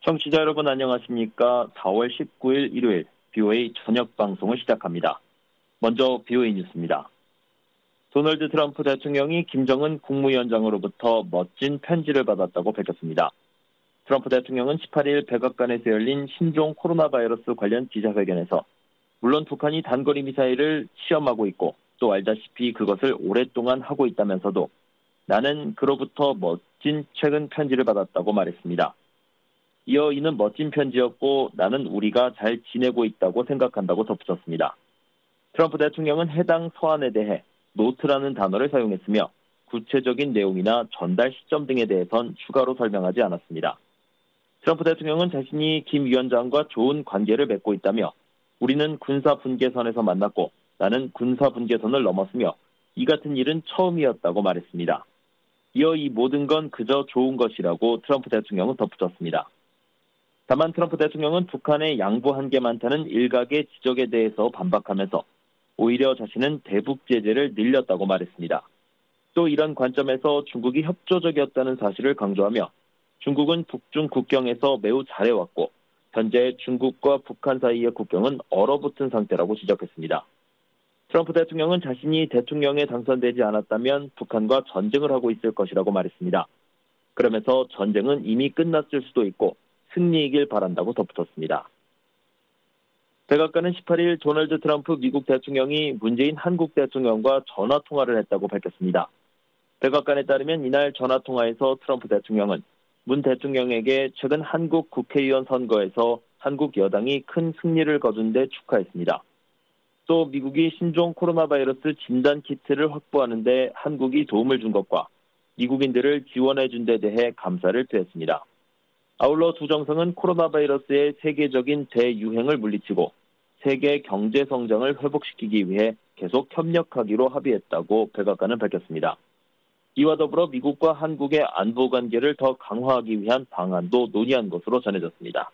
청취자 여러분 안녕하십니까? 4월 19일 일요일 BOA 저녁 방송을 시작합니다. 먼저 BOA 뉴스입니다. 도널드 트럼프 대통령이 김정은 국무위원장으로부터 멋진 편지를 받았다고 밝혔습니다. 트럼프 대통령은 18일 백악관에서 열린 신종 코로나 바이러스 관련 기자회견에서 물론 북한이 단거리 미사일을 시험하고 있고 또 알다시피 그것을 오랫동안 하고 있다면서도 나는 그로부터 멋진 최근 편지를 받았다고 말했습니다. 이어 이는 멋진 편지였고 나는 우리가 잘 지내고 있다고 생각한다고 덧붙였습니다. 트럼프 대통령은 해당 서한에 대해 노트라는 단어를 사용했으며 구체적인 내용이나 전달 시점 등에 대해선 추가로 설명하지 않았습니다. 트럼프 대통령은 자신이 김 위원장과 좋은 관계를 맺고 있다며 우리는 군사 분계선에서 만났고 나는 군사 분계선을 넘었으며 이 같은 일은 처음이었다고 말했습니다. 이어 이 모든 건 그저 좋은 것이라고 트럼프 대통령은 덧붙였습니다. 다만 트럼프 대통령은 북한의 양보한 게 많다는 일각의 지적에 대해서 반박하면서 오히려 자신은 대북 제재를 늘렸다고 말했습니다. 또 이런 관점에서 중국이 협조적이었다는 사실을 강조하며 중국은 북중 국경에서 매우 잘해왔고 현재 중국과 북한 사이의 국경은 얼어붙은 상태라고 지적했습니다. 트럼프 대통령은 자신이 대통령에 당선되지 않았다면 북한과 전쟁을 하고 있을 것이라고 말했습니다. 그러면서 전쟁은 이미 끝났을 수도 있고 승리이길 바란다고 덧붙였습니다. 백악관은 18일 도널드 트럼프 미국 대통령이 문재인 한국 대통령과 전화통화를 했다고 밝혔습니다. 백악관에 따르면 이날 전화통화에서 트럼프 대통령은 문 대통령에게 최근 한국 국회의원 선거에서 한국 여당이 큰 승리를 거둔 데 축하했습니다. 또 미국이 신종 코로나 바이러스 진단 키트를 확보하는 데 한국이 도움을 준 것과 미국인들을 지원해 준 데 대해 감사를 표했습니다. 아울러 두 정상은 코로나 바이러스의 세계적인 대유행을 물리치고 세계 경제 성장을 회복시키기 위해 계속 협력하기로 합의했다고 백악관은 밝혔습니다. 이와 더불어 미국과 한국의 안보 관계를 더 강화하기 위한 방안도 논의한 것으로 전해졌습니다.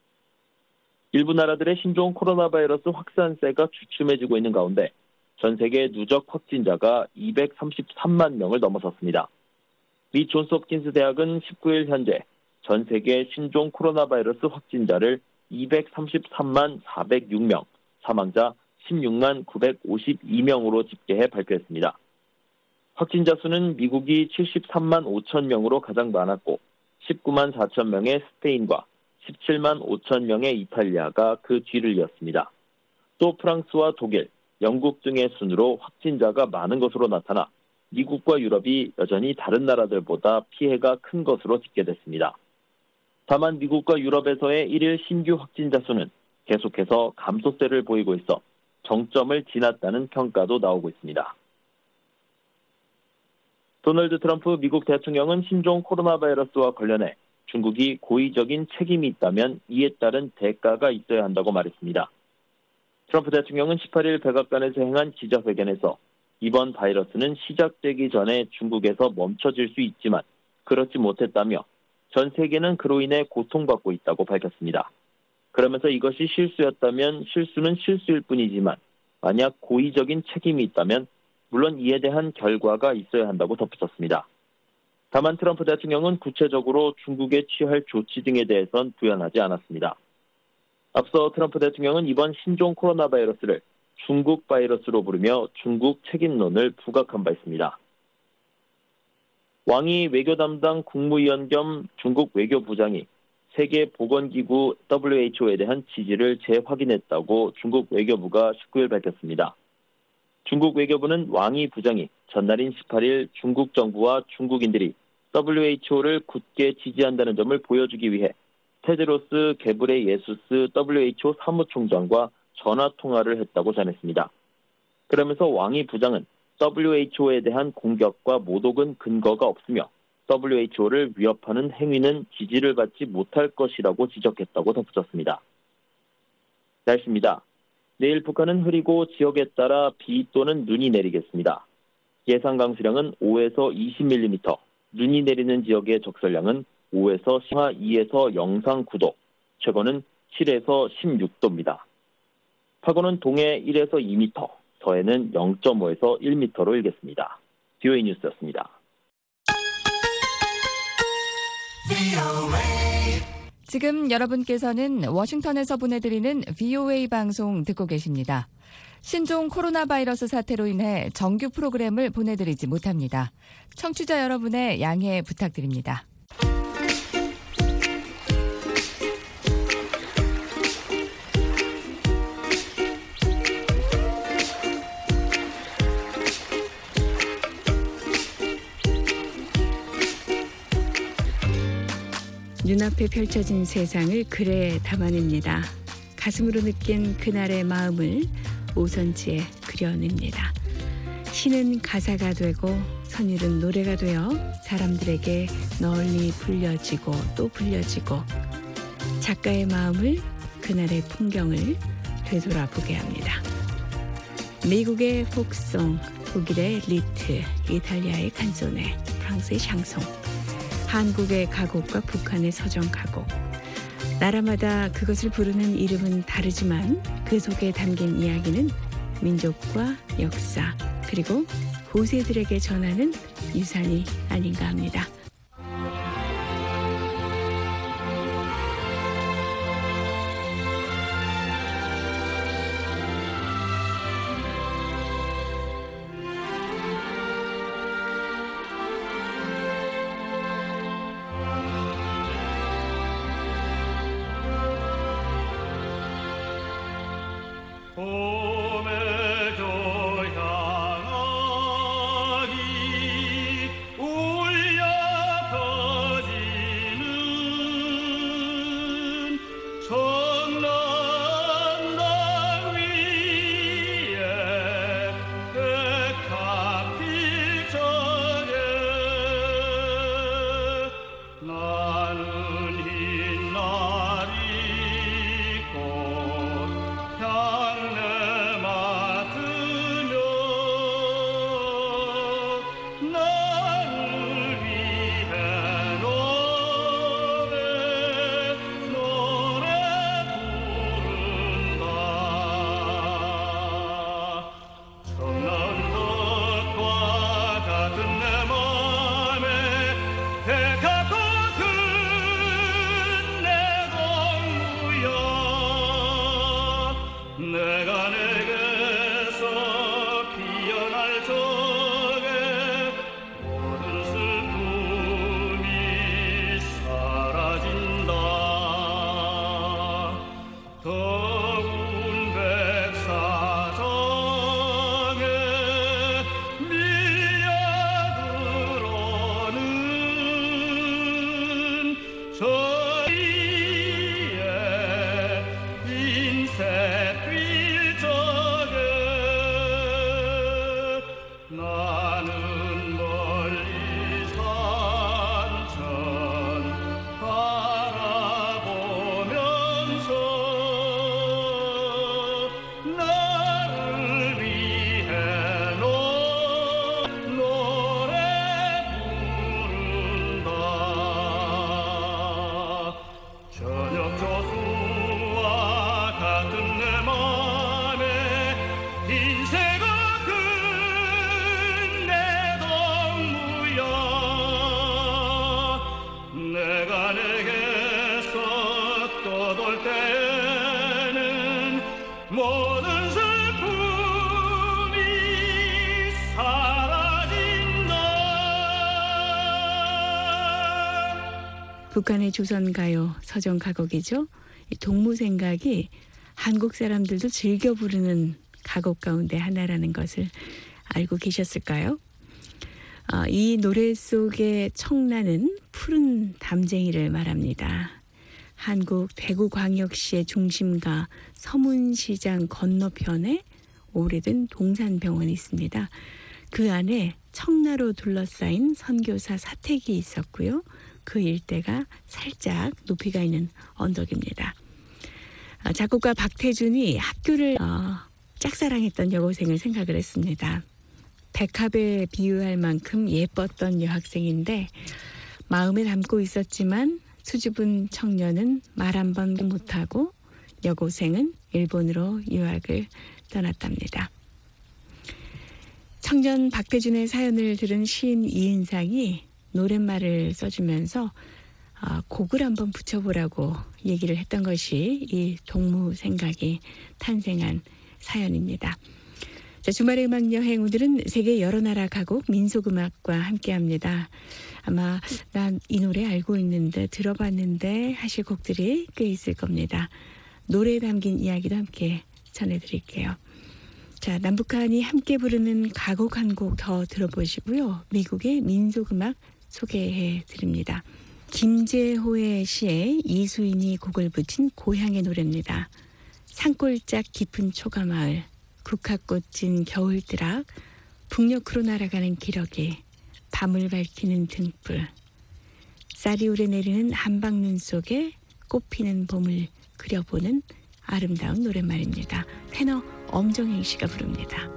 일부 나라들의 신종 코로나 바이러스 확산세가 주춤해지고 있는 가운데 전 세계 누적 확진자가 233만 명을 넘어섰습니다. 미 존스홉킨스 대학은 19일 현재 전 세계 신종 코로나 바이러스 확진자를 233만 406명, 사망자 16만 952명으로 집계해 발표했습니다. 확진자 수는 미국이 73만 5천 명으로 가장 많았고 19만 4천 명의 스페인과 17만 5천 명의 이탈리아가 그 뒤를 이었습니다. 또 프랑스와 독일, 영국 등의 순으로 확진자가 많은 것으로 나타나 미국과 유럽이 여전히 다른 나라들보다 피해가 큰 것으로 집계됐습니다. 다만 미국과 유럽에서의 1일 신규 확진자 수는 계속해서 감소세를 보이고 있어 정점을 지났다는 평가도 나오고 있습니다. 도널드 트럼프 미국 대통령은 신종 코로나 바이러스와 관련해 중국이 고의적인 책임이 있다면 이에 따른 대가가 있어야 한다고 말했습니다. 트럼프 대통령은 18일 백악관에서 행한 기자회견에서 이번 바이러스는 시작되기 전에 중국에서 멈춰질 수 있지만 그렇지 못했다며 전 세계는 그로 인해 고통받고 있다고 밝혔습니다. 그러면서 이것이 실수였다면 실수는 실수일 뿐이지만 만약 고의적인 책임이 있다면 물론 이에 대한 결과가 있어야 한다고 덧붙였습니다. 다만 트럼프 대통령은 구체적으로 중국에 취할 조치 등에 대해선 부연하지 않았습니다. 앞서 트럼프 대통령은 이번 신종 코로나 바이러스를 중국 바이러스로 부르며 중국 책임론을 부각한 바 있습니다. 왕이 외교 담당 국무위원 겸 중국 외교부장이 세계보건기구 WHO에 대한 지지를 재확인했다고 중국 외교부가 19일 밝혔습니다. 중국 외교부는 왕이 부장이 전날인 18일 중국 정부와 중국인들이 WHO를 굳게 지지한다는 점을 보여주기 위해 테드로스 게브레예수스 WHO 사무총장과 전화통화를 했다고 전했습니다. 그러면서 왕이 부장은 WHO에 대한 공격과 모독은 근거가 없으며 WHO를 위협하는 행위는 지지를 받지 못할 것이라고 지적했다고 덧붙였습니다. 날씨입니다. 내일 북한은 흐리고 지역에 따라 비 또는 눈이 내리겠습니다. 예상 강수량은 5에서 20mm, 눈이 내리는 지역의 적설량은 5에서 2에서 영상 9도, 최고는 7에서 16도입니다. 파고는 동해 1에서 2m, 서해는 0.5에서 1m로 일겠습니다. BOA 뉴스였습니다. 지금 여러분께서는 워싱턴에서 보내드리는 VOA 방송 듣고 계십니다. 신종 코로나 바이러스 사태로 인해 정규 프로그램을 보내드리지 못합니다. 청취자 여러분의 양해 부탁드립니다. 눈앞에 펼쳐진 세상을 글에 담아냅니다. 가슴으로 느낀 그날의 마음을 오선지에 그려냅니다. 시는 가사가 되고 선율은 노래가 되어 사람들에게 널리 불려지고 또 불려지고 작가의 마음을 그날의 풍경을 되돌아보게 합니다. 미국의 폭송, 독일의 리트, 이탈리아의 칸소네, 프랑스의 샹송, 한국의 가곡과 북한의 서정 가곡. 나라마다 그것을 부르는 이름은 다르지만 그 속에 담긴 이야기는 민족과 역사 그리고 후세들에게 전하는 유산이 아닌가 합니다. 봄의 교향악이 울려 퍼지는 청남당 위에 백합 필 적에 나는 흰 날이 꽃 향내 맡으며 나를 위해 노래 부른다. 청나은 덕과 같은 내 맘에 백합 꽃은 내 동무야. 내가 내게서 피어날 적에 모든 슬픔이 사라진다. 더운 백사장에 밀려들어오는 저희의 인생 뛸 적에 나는 멀리 산천 바라보면서 나를 위해 노래 부른다. 저녁 조수와 같은 내 맘에 인생은 내 동무야. 내가 내게서 떠돌 때는 모든 슬픔이 사라진다. 북한의 조선가요, 서정가곡이죠. 이 동무생각이 한국 사람들도 즐겨 부르는 가곡 가운데 하나라는 것을 알고 계셨을까요? 이 노래 속의 청라는 푸른 담쟁이를 말합니다. 한국 대구광역시의 중심가 서문시장 건너편에 오래된 동산병원이 있습니다. 그 안에 청라로 둘러싸인 선교사 사택이 있었고요. 그 일대가 살짝 높이가 있는 언덕입니다. 작곡가 박태준이 학교를 짝사랑했던 여고생을 생각을 했습니다. 백합에 비유할 만큼 예뻤던 여학생인데 마음에 담고 있었지만 수줍은 청년은 말 한 번 못하고 여고생은 일본으로 유학을 떠났답니다. 청년 박태준의 사연을 들은 시인 이은상이 노랫말을 써주면서 곡을 한번 붙여보라고 얘기를 했던 것이 이 동무 생각이 탄생한 사연입니다. 자, 주말의 음악 여행, 오늘은 세계 여러 나라 가곡 민속음악과 함께합니다. 아마 난 이 노래 알고 있는데 들어봤는데 하실 곡들이 꽤 있을 겁니다. 노래에 담긴 이야기도 함께 전해드릴게요. 자, 남북한이 함께 부르는 가곡 한 곡 더 들어보시고요. 미국의 민속음악 소개해 드립니다. 김재호의 시에 이수인이 곡을 붙인 고향의 노래입니다. 산골짝 깊은 초가마을, 국화꽃진 겨울드락, 북녘으로 날아가는 기러기, 밤을 밝히는 등불, 쌀이 오래 내리는 한방눈 속에 꽃피는 봄을 그려보는 아름다운 노랫말입니다. 테너 엄정행 씨가 부릅니다.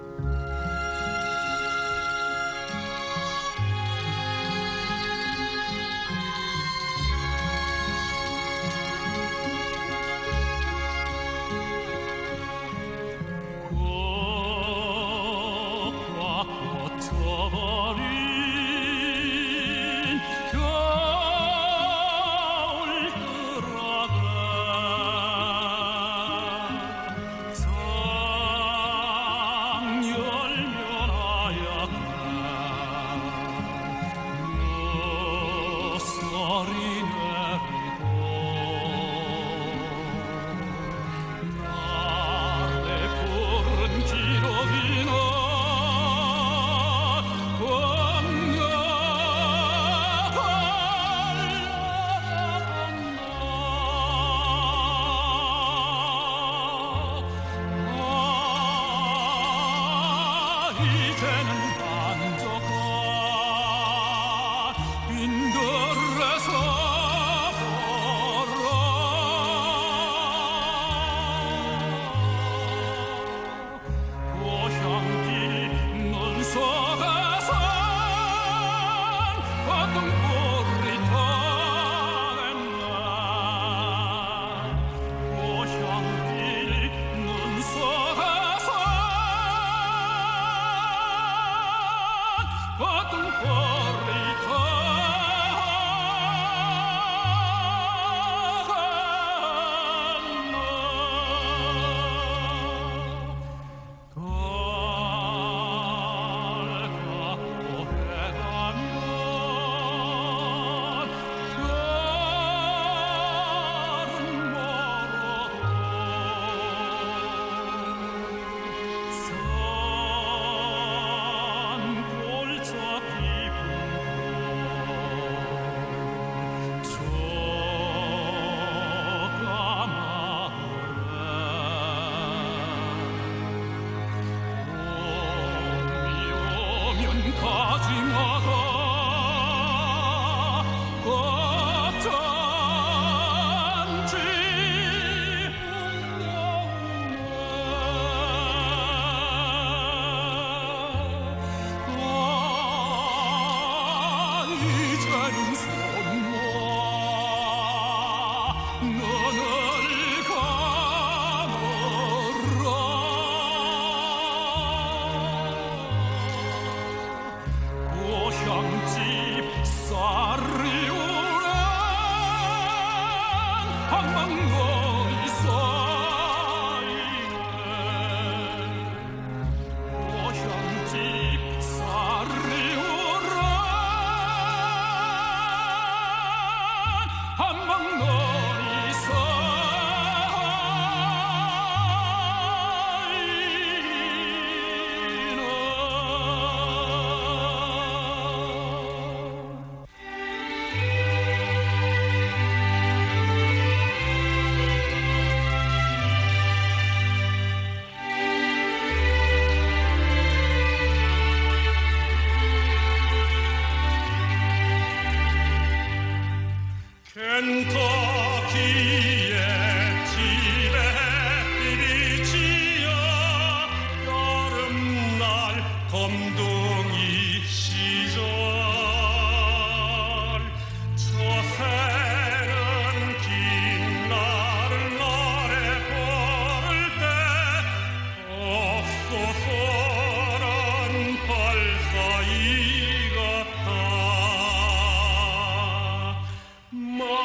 마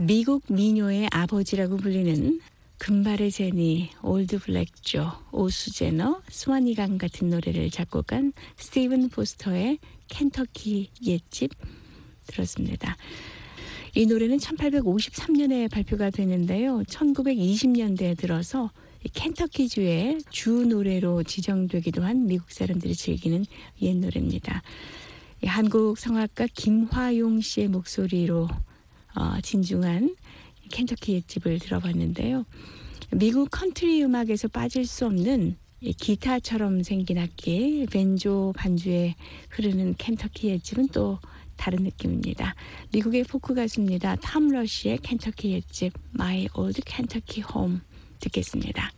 미국 미녀의 아버지라고 불리는 금발의 제니, 올드 블랙조, 오수제너, 스와니강 같은 노래를 작곡한 스티븐 포스터의 켄터키 옛집 들었습니다. 이 노래는 1853년에 발표가 되는데요. 1920년대에 들어서 켄터키주의 주 노래로 지정되기도 한 미국 사람들이 즐기는 옛 노래입니다. 한국 성악가 김화용 씨의 목소리로 진중한 켄터키 옛집을 들어봤는데요. 미국 컨트리 음악에서 빠질 수 없는 기타처럼 생긴 악기, 벤조 반주에 흐르는 켄터키 옛집은 또 다른 느낌입니다. 미국의 포크 가수입니다. 톰 러시의 켄터키 옛집, My Old Kentucky Home 듣겠습니다.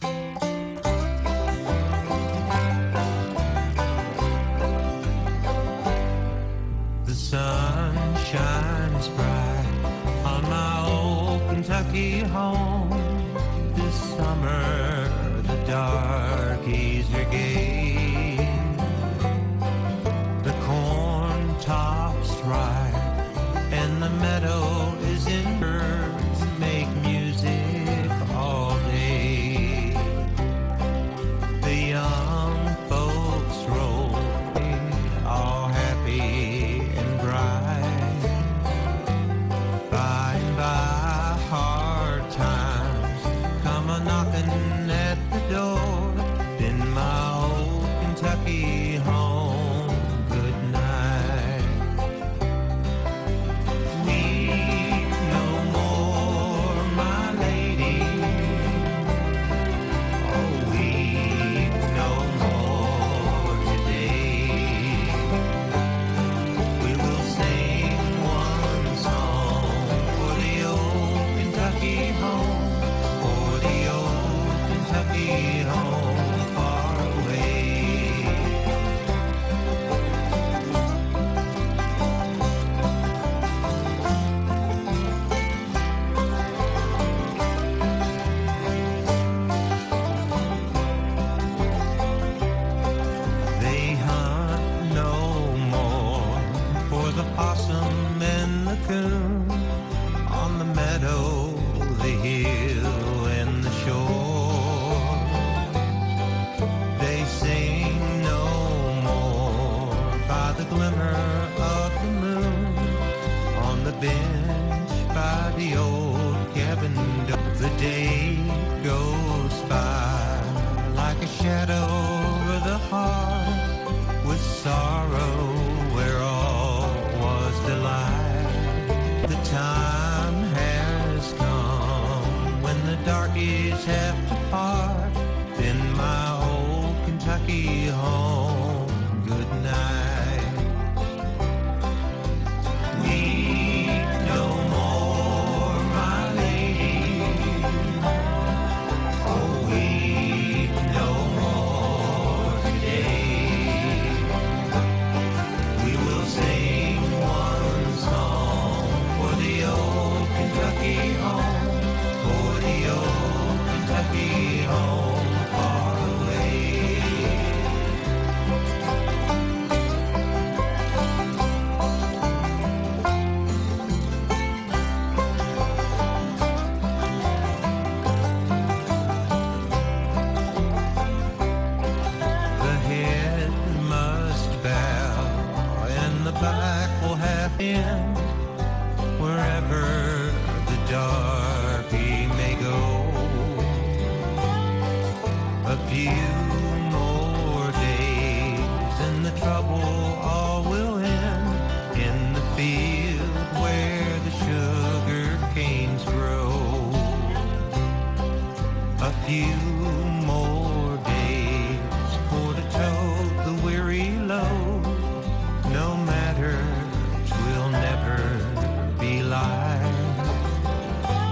The sun shines bright on my old Kentucky home. This summer the darkies are gay. The corn tops ripe and the meadow is in birds make music all day. The young folks roll all happy and bright. By and by hard times come a knocking at the door. In my old Kentucky home, good night. Weep no more, my lady. Oh, weep no more today. We will sing one song for the old Kentucky home, for the old Kentucky home far away. They hunt no more for the possum and the coon on the meadow, the hill, and the shore. They sing no more by the glimmer of the moon on the bench by the old cabin door. The day goes by like a shadow over the heart, with sorrow where all was delight. The time has come when the darkies have to part. In my old Kentucky home, good night. Weep no more, my lady. Oh, weep no more today. We will sing one song for the old Kentucky home, for the old Kentucky home far away. The head must bow and the back will have end wherever the darky may go. A few more days and the trouble all will end in the field where the sugar canes grow. A few more days for to tow the weary load. No matter, 'twill never be light.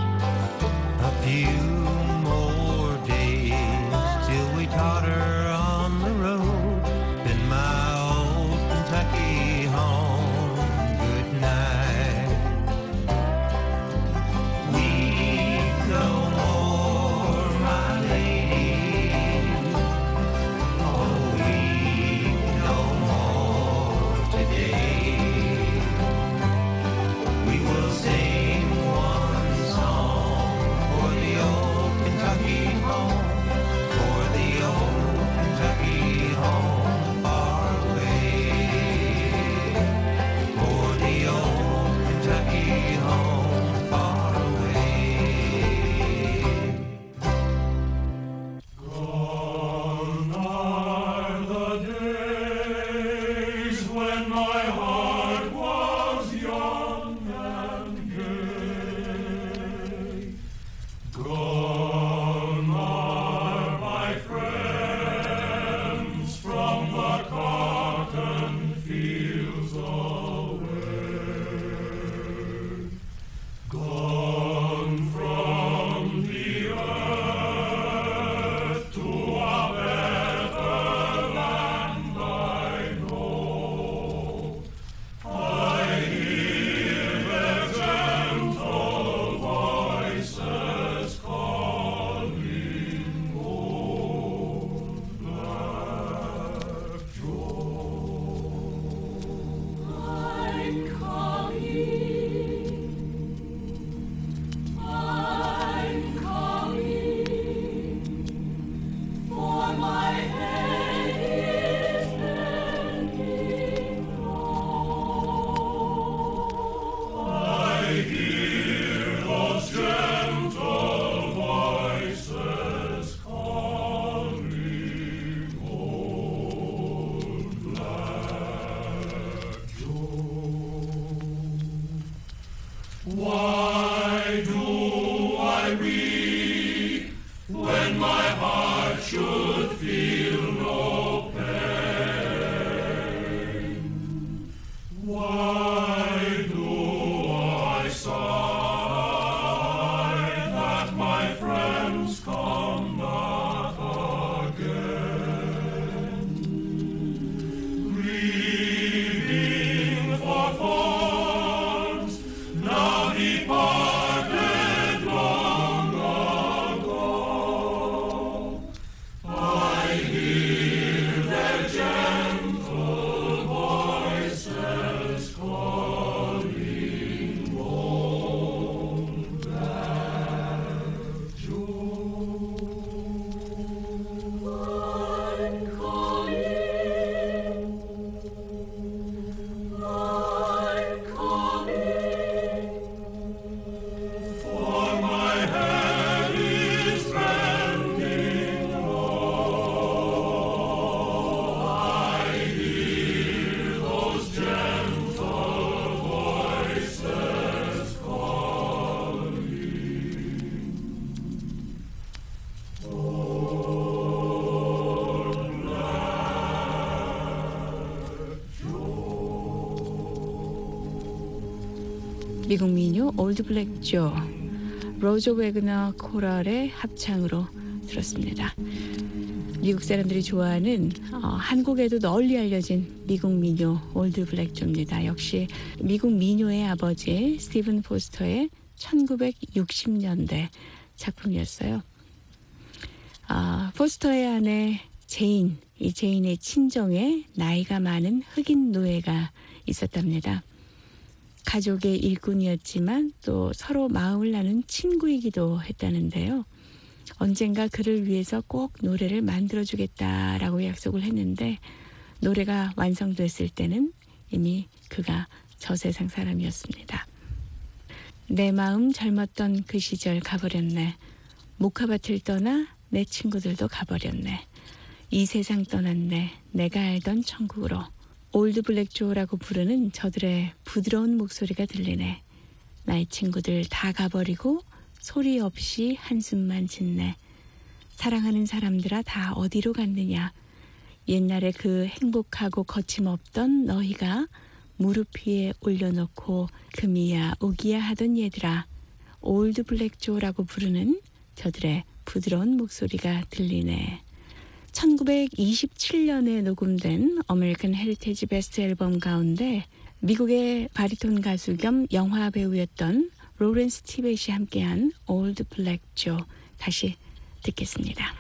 Why do I weep when my heart should feel no pain? Why do I sigh that my friends come not again? Grieving for forms now departed long ago, I hear their gentle voices calling home back to I'm coming, for my head is bending low. I hear those gentle voices calling. 미국 민요 올드 블랙 조, 로저 웨그너 코럴의 합창으로 들었습니다. 미국 사람들이 좋아하는 한국에도 널리 알려진 미국 민요 올드 블랙 조입니다. 역시 미국 민요의 아버지 스티븐 포스터의 1960년대 작품이었어요. 포스터의 아내 제인, 이 제인의 친정에 나이가 많은 흑인 노예가 있었답니다. 가족의 일꾼이었지만 또 서로 마음을 나눈 친구이기도 했다는데요. 언젠가 그를 위해서 꼭 노래를 만들어주겠다라고 약속을 했는데 노래가 완성됐을 때는 이미 그가 저 세상 사람이었습니다. 내 마음 젊었던 그 시절 가버렸네. 모카밭을 떠나 내 친구들도 가버렸네. 이 세상 떠났네. 내가 알던 천국으로. 올드 블랙 조라고 부르는 저들의 부드러운 목소리가 들리네. 나의 친구들 다 가버리고 소리 없이 한숨만 짓네. 사랑하는 사람들아 다 어디로 갔느냐. 옛날에 그 행복하고 거침없던 너희가 무릎 위에 올려놓고 금이야 오기야 하던 얘들아. 올드 블랙 조라고 부르는 저들의 부드러운 목소리가 들리네. 1927년에 녹음된 어메리칸 헤리티지 베스트 앨범 가운데 미국의 바리톤 가수 겸 영화 배우였던 로렌스 티벳이 함께한 올드 블랙 조 다시 듣겠습니다.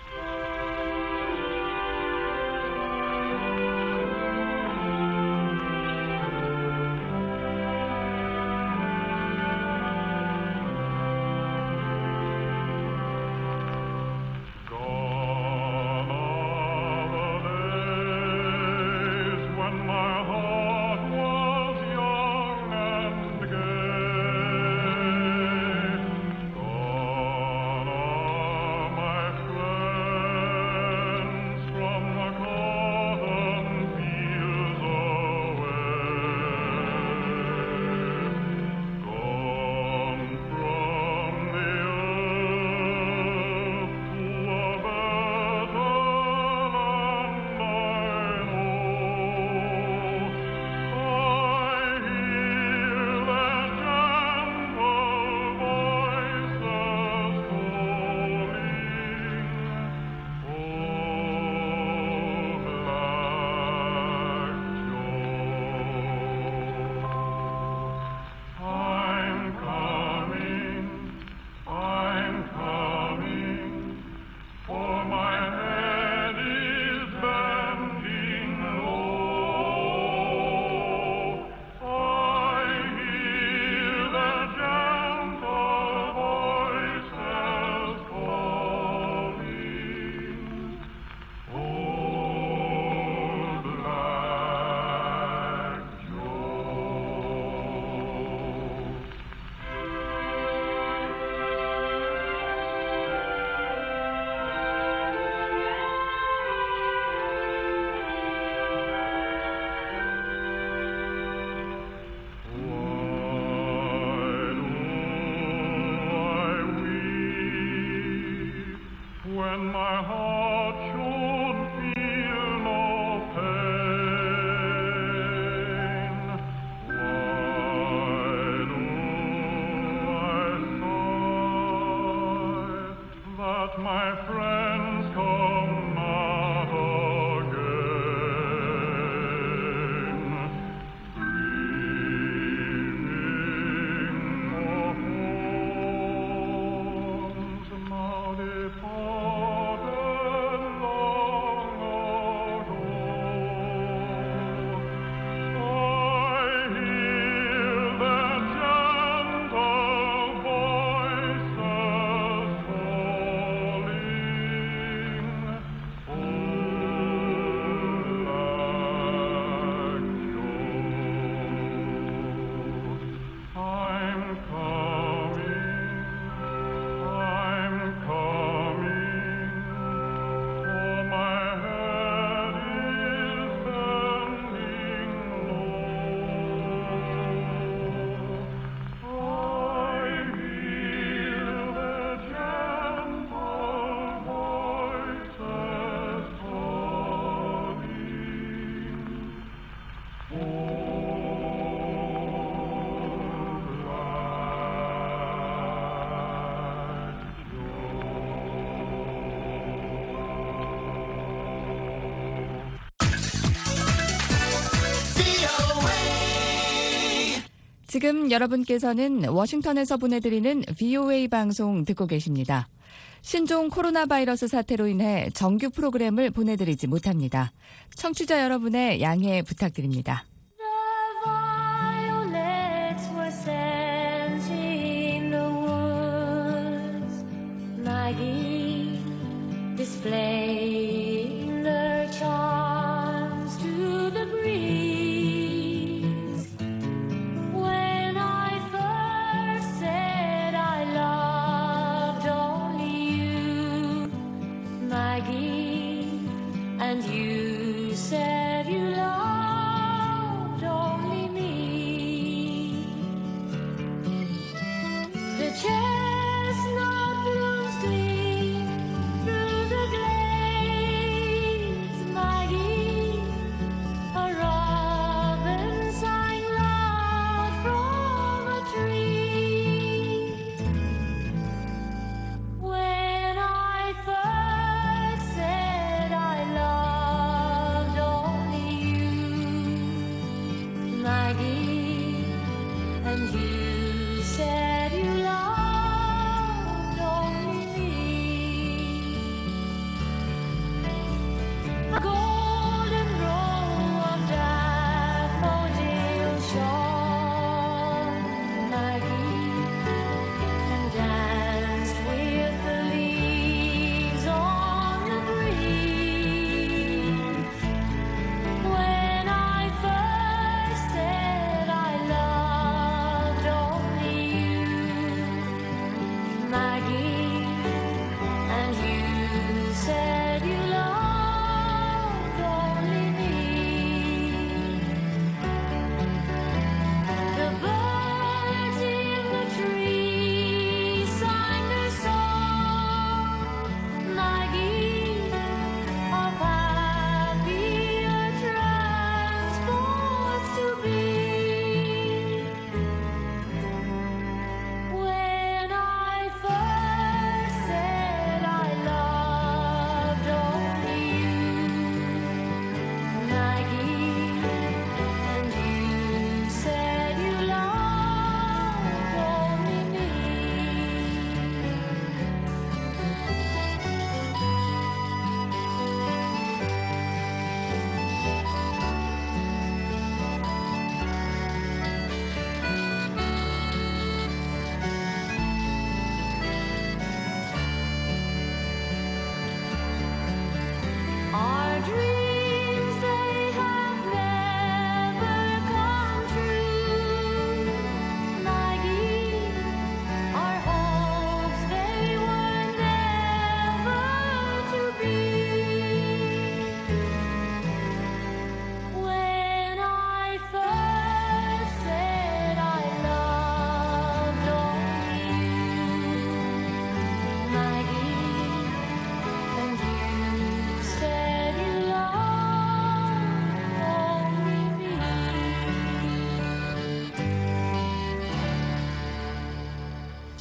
Gone are my friends. that my friends come not again, dreaming of homes now departed long ago. I hear their gentle voices 지금 여러분께서는 워싱턴에서 보내드리는 VOA 방송 듣고 계십니다. 신종 코로나 바이러스 사태로 인해 정규 프로그램을 보내드리지 못합니다. 청취자 여러분의 양해 부탁드립니다. Displaying their charms to the breeze. When I first said I loved only you, Maggie, and you said you loved only me. The chestnut blooms gleam through the glades, Maggie. A robin sang loud from a tree. When I first said I loved only you, Maggie, and you said you loved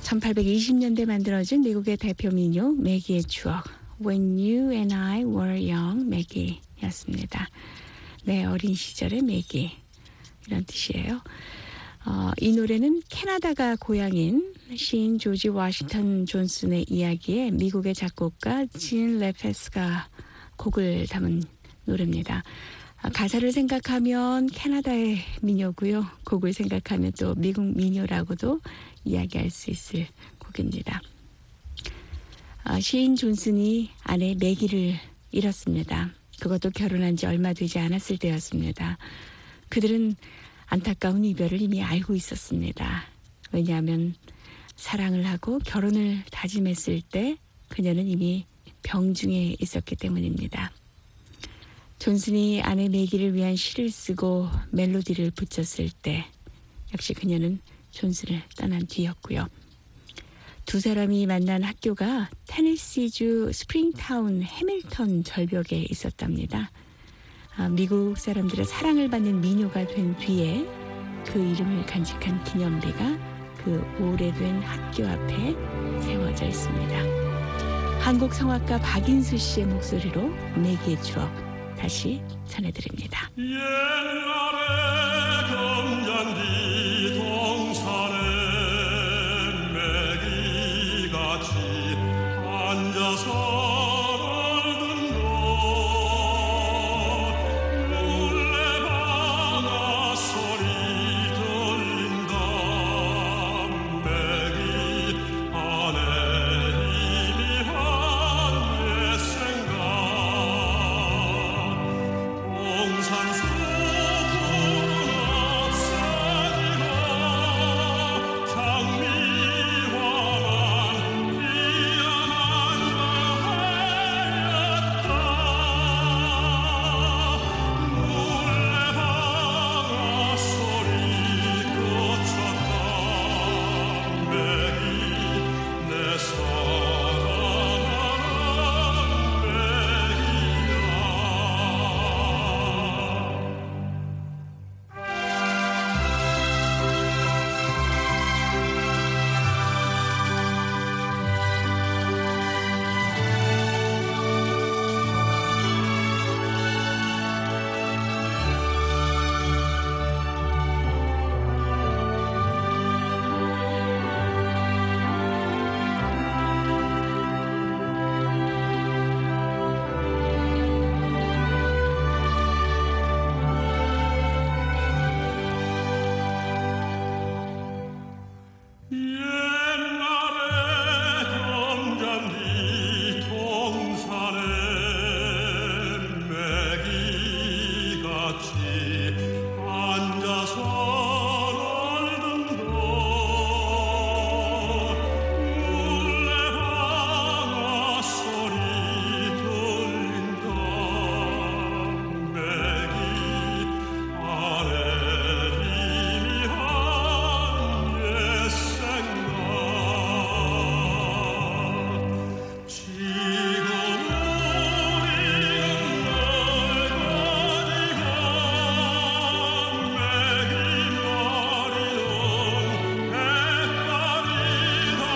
1820년대 만들어진 미국의 대표 민요 매기의 추억 When You and I Were Young 매기였습니다. 내 어린 시절의 매기 이런 뜻이에요. 이 노래는 캐나다가 고향인 시인 조지 워싱턴 존슨의 이야기에 미국의 작곡가 진 레페스가 곡을 담은 노래입니다. 가사를 생각하면 캐나다의 민요고요. 곡을 생각하면 또 미국 민요라고도 이야기할 수 있을 곡입니다. 시인 존슨이 아내 매기를 잃었습니다. 그것도 결혼한 지 얼마 되지 않았을 때였습니다. 그들은 안타까운 이별을 이미 알고 있었습니다. 왜냐하면 사랑을 하고 결혼을 다짐했을 때 그녀는 이미 병중에 있었기 때문입니다. 존슨이 아내 매기를 위한 시를 쓰고 멜로디를 붙였을 때 역시 그녀는 존슨을 떠난 뒤였고요. 두 사람이 만난 학교가 테네시주 스프링타운 해밀턴 절벽에 있었답니다. 미국 사람들의 사랑을 받는 민요가 된 뒤에 그 이름을 간직한 기념비가 그 오래된 학교 앞에 세워져 있습니다. 한국 성악가 박인수 씨의 목소리로 매기의 추억 다시 전해드립니다. 옛날에 금잔디 동산에 매기같이 앉아서 놀던 것 물레방아 소리 들린다 매기 안에 희미한 옛 생각 동산 속으로 없어지고 장미화만 피어난 바였다 물레방아 소리 그쳤다 매기 내 사랑하는 매기야 옛날에 금잔디 동산에 매기같이 앉아서 놀던 것 물레방아 소리 들린다 매기 안에 희미한 옛 생각 지금 우리는 널 가지고 매기 머리는 햇살이 다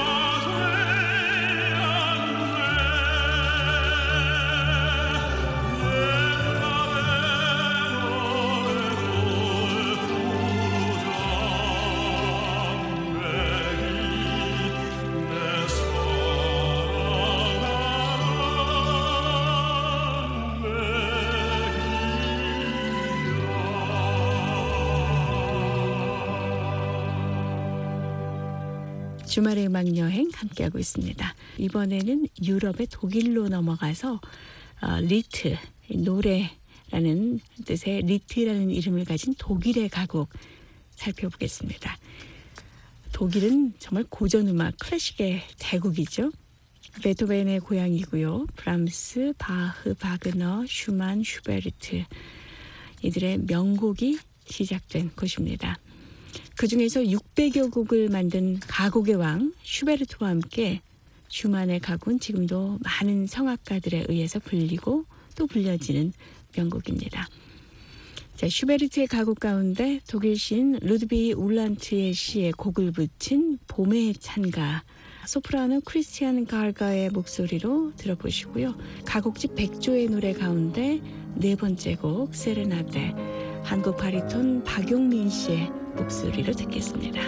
주말의 음악 여행 함께하고 있습니다. 이번에는 유럽의 독일로 넘어가서 리트, 노래라는 뜻의 리트라는 이름을 가진 독일의 가곡 살펴보겠습니다. 독일은 정말 고전음악 클래식의 대국이죠. 베토벤의 고향이고요. 브람스, 바흐, 바그너, 슈만, 슈베르트 이들의 명곡이 시작된 곳입니다. 그중에서 600여 곡을 만든 가곡의 왕 슈베르트와 함께 슈만의 가곡은 지금도 많은 성악가들에 의해서 불리고 또 불려지는 명곡입니다. 자, 슈베르트의 가곡 가운데 독일 시인 루드비 울란트의 시에 곡을 붙인 봄의 찬가, 소프라노 크리스티안 가르가의 목소리로 들어보시고요. 가곡집 백조의 노래 가운데 네 번째 곡 세레나데, 한국 바리톤 박용민 씨의 목소리로 듣겠습니다.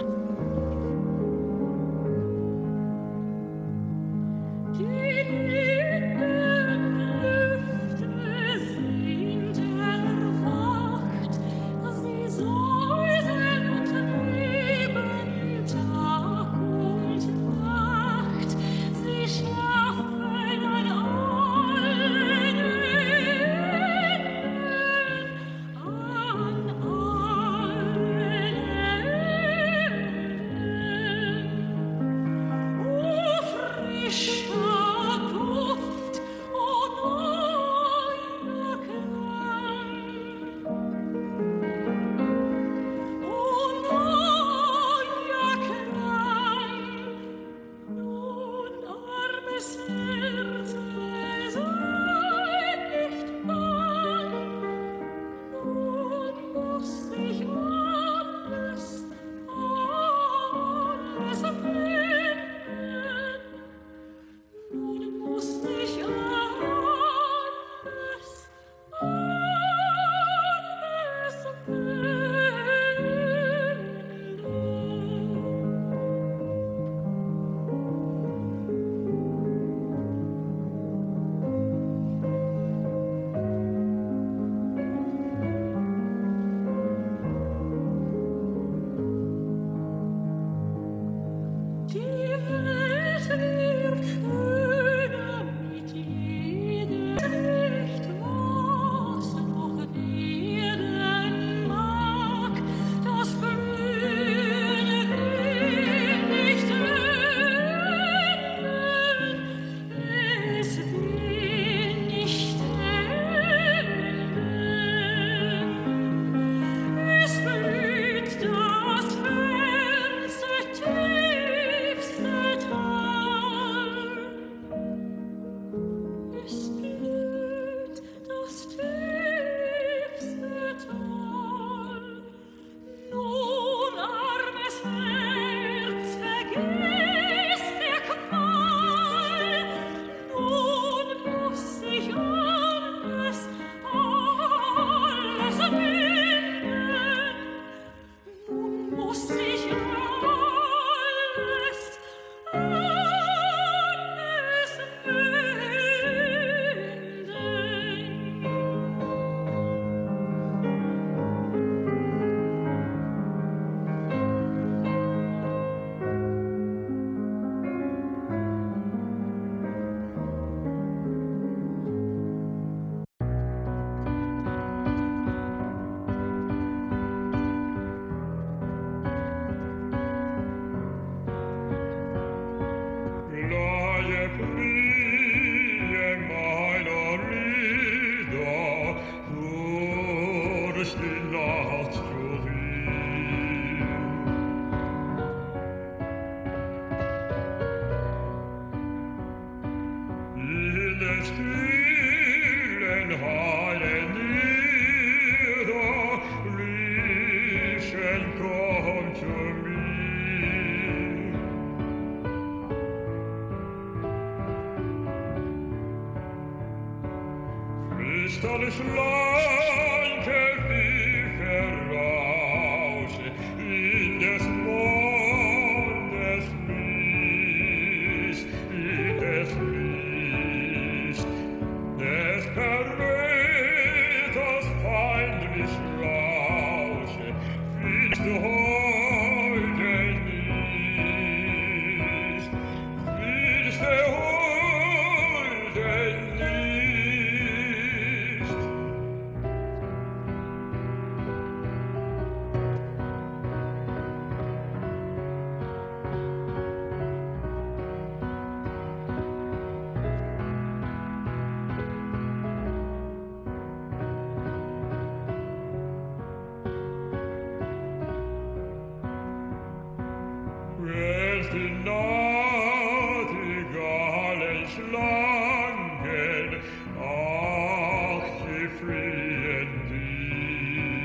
Schlangen, ach, sie fliehen dich.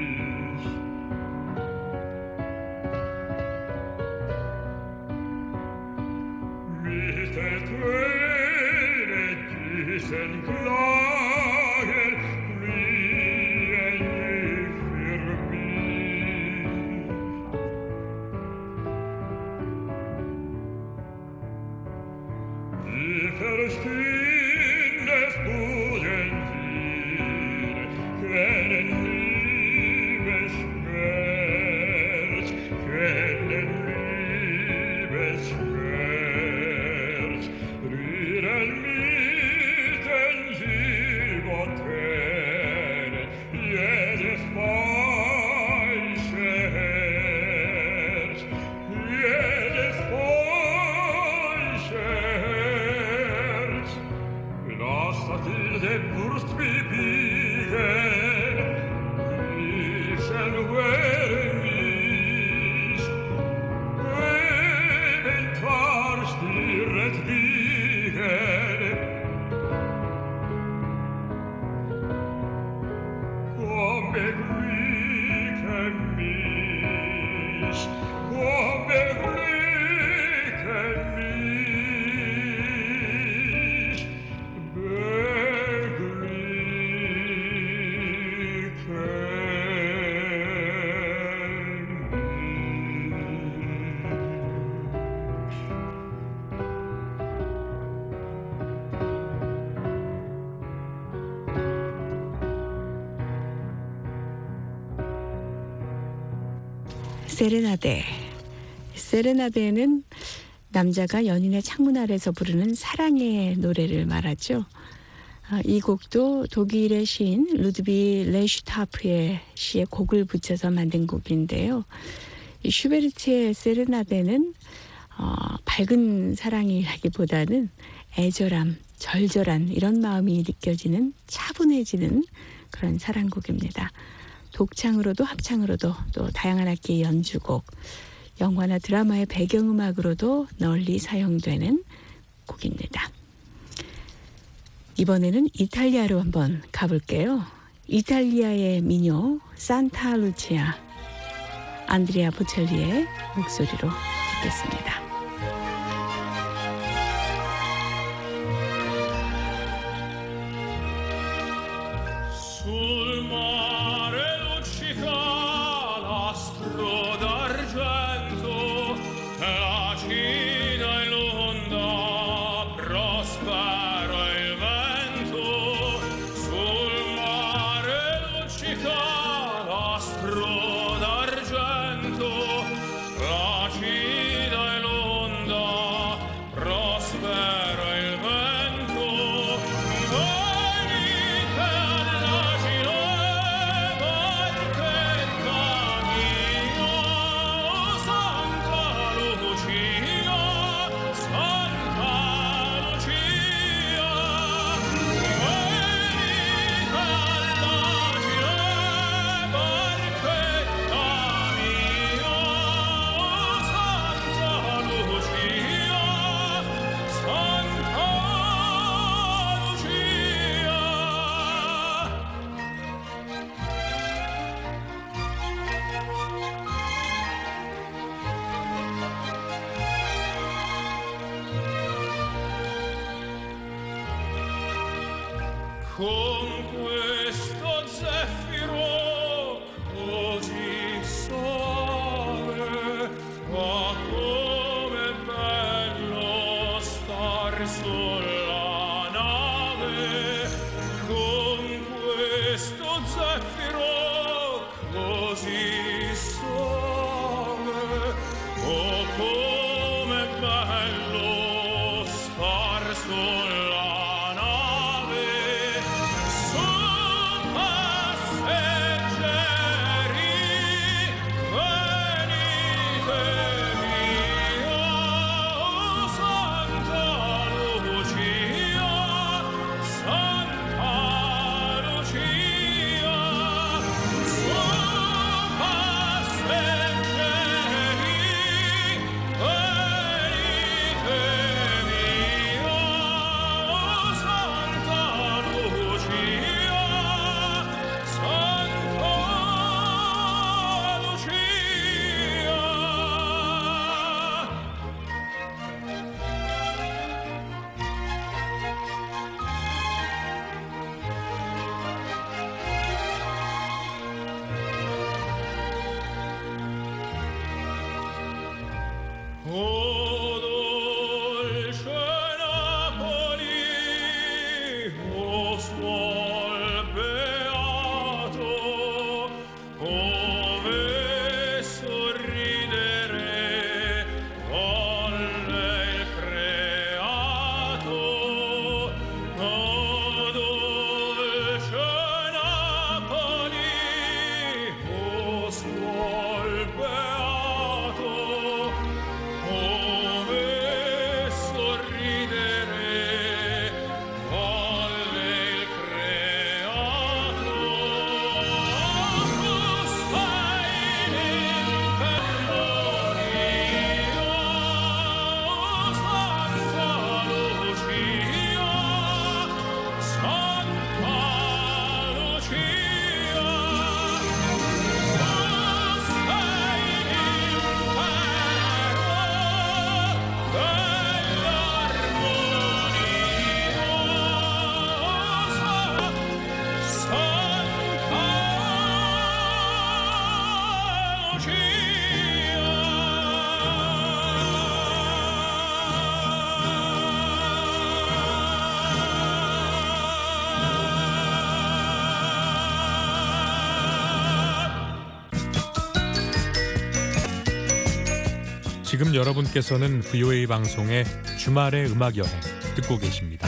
세레나데. 세레나데는 남자가 연인의 창문 아래서 부르는 사랑의 노래를 말하죠. 이 곡도 독일의 시인 루드비 레슈타프의 시에 곡을 붙여서 만든 곡인데요. 이 슈베르트의 세레나데는 밝은 사랑이라기보다는 애절함, 절절한 이런 마음이 느껴지는 차분해지는 그런 사랑곡입니다. 독창으로도 합창으로도 또 다양한 악기의 연주곡, 영화나 드라마의 배경음악으로도 널리 사용되는 곡입니다. 이번에는 이탈리아로 한번 가볼게요. 이탈리아의 미녀 산타 루치아, 안드레아 보첼리의 목소리로 듣겠습니다. Sul mare luccica l'astro d'argento, l'acida e l'onda, prospero il vento. Sul mare luccica l'astro d'argento, l'acida e l'onda, prospero il vento. Con questo zeffiro così suave, ma come bello star sulla nave. Con questo zeffiro così suave, oh come bello star sulla nave. Su passeggeri 지금 여러분께서는 VOA 방송의 주말의 음악 여행 듣고 계십니다.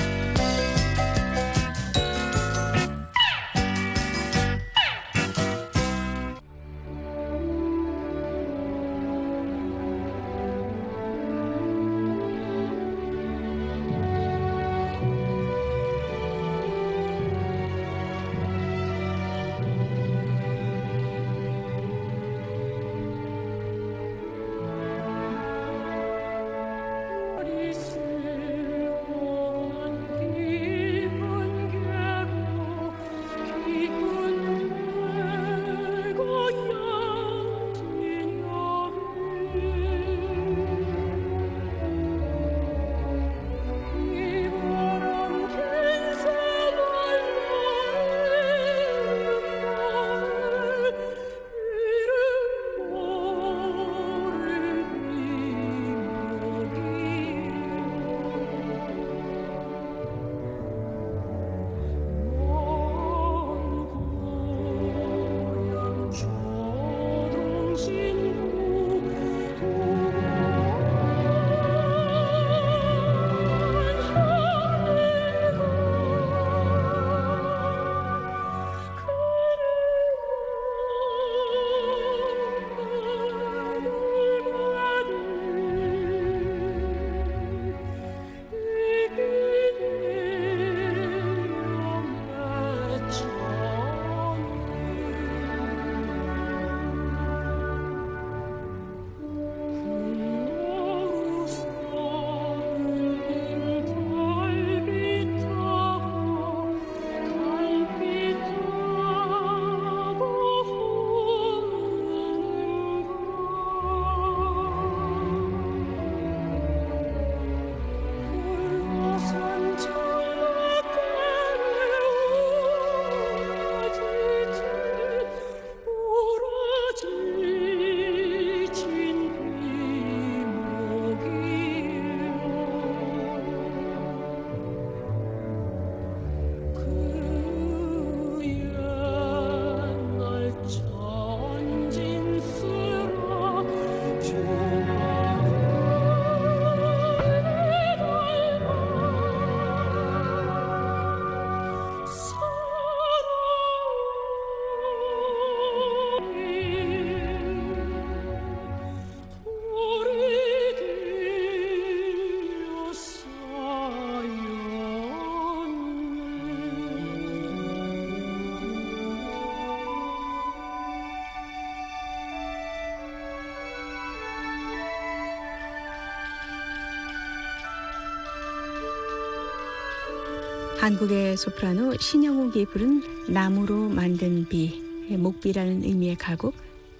한국의 소프라노 신영옥이 부른 나무로 만든 비, 목비라는 의미의 가곡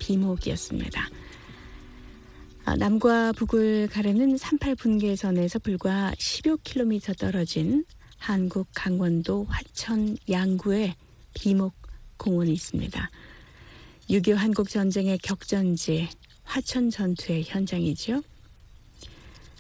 비목이었습니다. 남과 북을 가르는 38분계선에서 불과 10여 킬로미터 떨어진 한국 강원도 화천 양구에 비목 공원이 있습니다. 6.25 한국전쟁의 격전지 화천 전투의 현장이죠.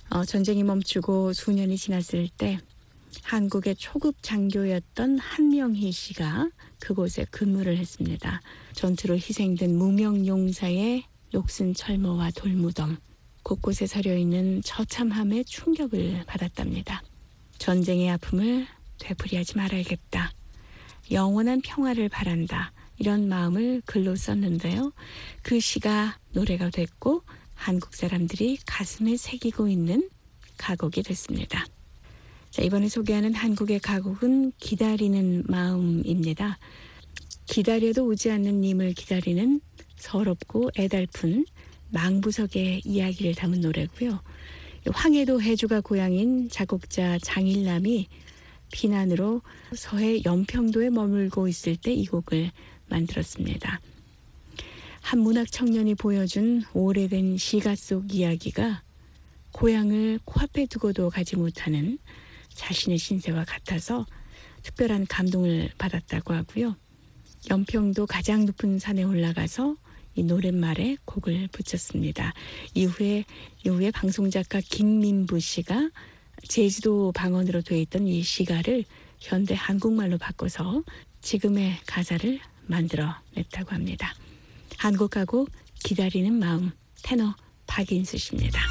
전쟁이 멈추고 수년이 지났을 때 한국의 초급 장교였던 한명희 씨가 그곳에 근무를 했습니다. 전투로 희생된 무명 용사의 녹슨 철모와 돌무덤, 곳곳에 서려있는 처참함에 충격을 받았답니다. 전쟁의 아픔을 되풀이하지 말아야겠다. 영원한 평화를 바란다. 이런 마음을 글로 썼는데요. 그 시가 노래가 됐고 한국 사람들이 가슴에 새기고 있는 가곡이 됐습니다. 자, 이번에 소개하는 한국의 가곡은 기다리는 마음입니다. 기다려도 오지 않는 님을 기다리는 서럽고 애달픈 망부석의 이야기를 담은 노래고요. 황해도 해주가 고향인 작곡자 장일남이 피난으로 서해 연평도에 머물고 있을 때 이 곡을 만들었습니다. 한 문학 청년이 보여준 오래된 시가 속 이야기가 고향을 코앞에 두고도 가지 못하는 자신의 신세와 같아서 특별한 감동을 받았다고 하고요. 연평도 가장 높은 산에 올라가서 이 노랫말에 곡을 붙였습니다. 이후에 방송작가 김민부 씨가 제주도 방언으로 되어 있던 이 시가를 현대 한국말로 바꿔서 지금의 가사를 만들어냈다고 합니다. 한국 가곡 기다리는 마음, 테너 박인수 씨입니다.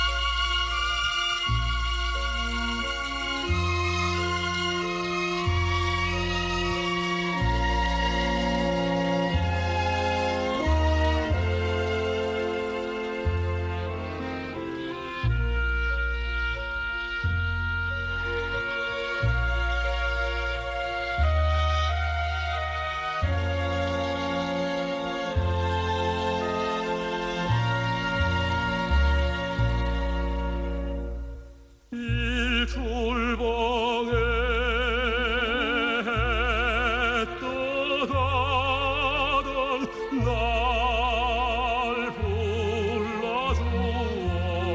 일출봉에 떠가던 날 불러주어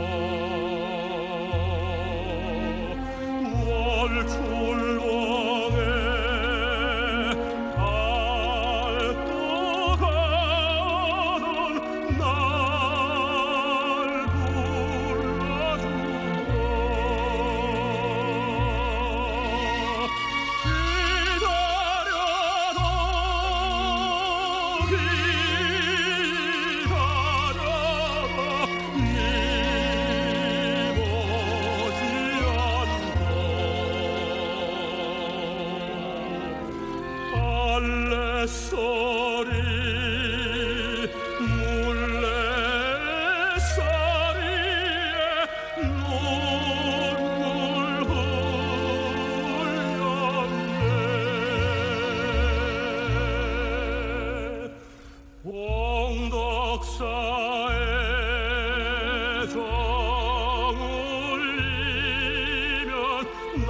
월출봉에 달 떠가던 날 빨래소리 물레소리에 눈물 흘렸네 홍덕사에 정 울리면 날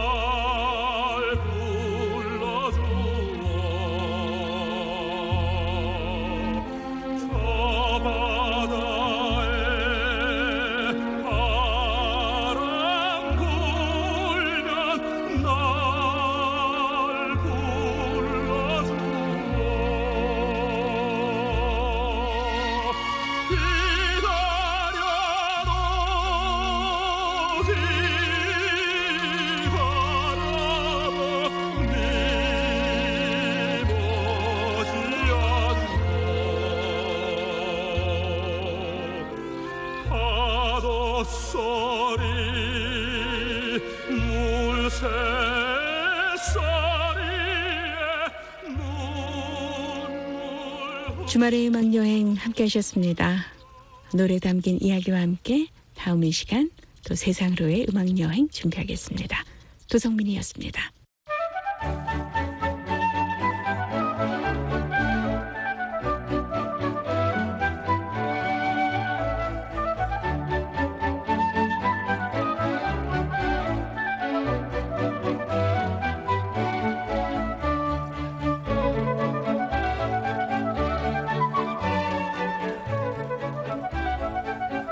소리 물새 소리에 눈물 주말의 음악 여행 함께 하셨습니다. 노래 담긴 이야기와 함께 다음 이 시간 또 세상으로의 음악 여행 준비하겠습니다. 도성민이었습니다.